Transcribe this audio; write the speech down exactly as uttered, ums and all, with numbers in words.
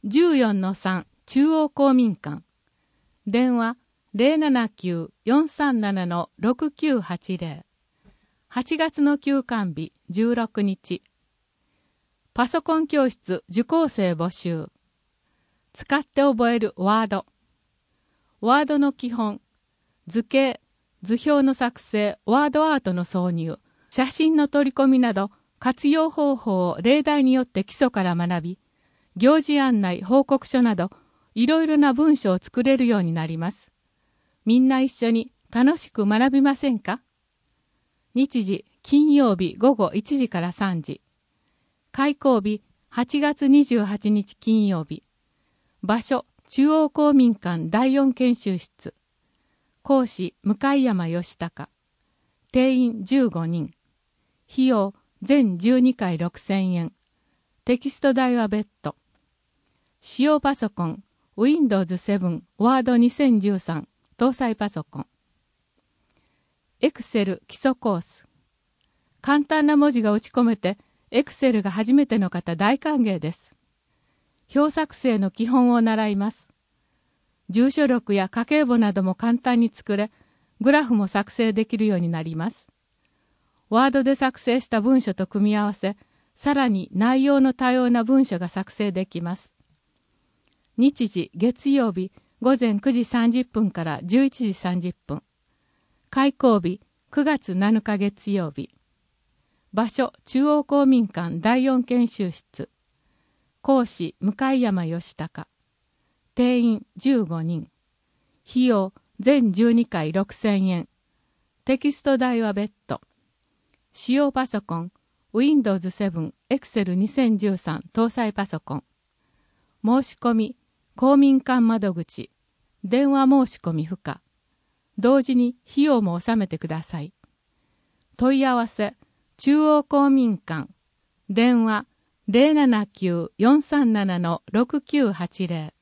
じゅうよんのさん 中央公民館。電話 ゼロななきゅう よんさんなな ろくきゅうはちゼロ。はちがつの休館日じゅうろくにち。パソコン教室受講生募集。使って覚えるワード。ワードの基本。図形、図表の作成、ワードアートの挿入、写真の取り込みなど活用方法を例題によって基礎から学び、行事案内、報告書などいろいろな文章を作れるようになります。みんな一緒に楽しく学びませんか？日時、金曜日ごごいちじからさんじ。開講日、はちがつにじゅうはちにち金曜日。場所、中央公民館だいよん研修室。講師、向山義孝。定員じゅうごにん。費用、全じゅうにかいろくせんえん。テキスト代は別途。使用パソコン、ウィンドウズセブン、ワードにせんじゅうさん、搭載パソコン。エクセル基礎コース。簡単な文字が打ち込めて、エクセルが初めての方大歓迎です。表作成の基本を習います。住所録や家計簿なども簡単に作れ、グラフも作成できるようになります。ワードで作成した文書と組み合わせ、さらに内容の多様な文書が作成できます。日時、月曜日、ごぜんくじさんじゅっぷんからじゅういちじさんじゅっぷん。開講日、くがつなのか月曜日。場所、中央公民館だいよん研修室。講師、向山義孝。定員じゅうごにん。費用、全じゅうにかいろくせんえん。テキスト代は別途。使用パソコン、ウィンドウズセブン、エクセルにせんじゅうさん 搭載パソコン。申し込み、公民館窓口、電話申し込み不可。同時に費用も納めてください。問い合わせ、中央公民館、電話ゼロななきゅう よんさんなな ろくきゅうはちゼロ。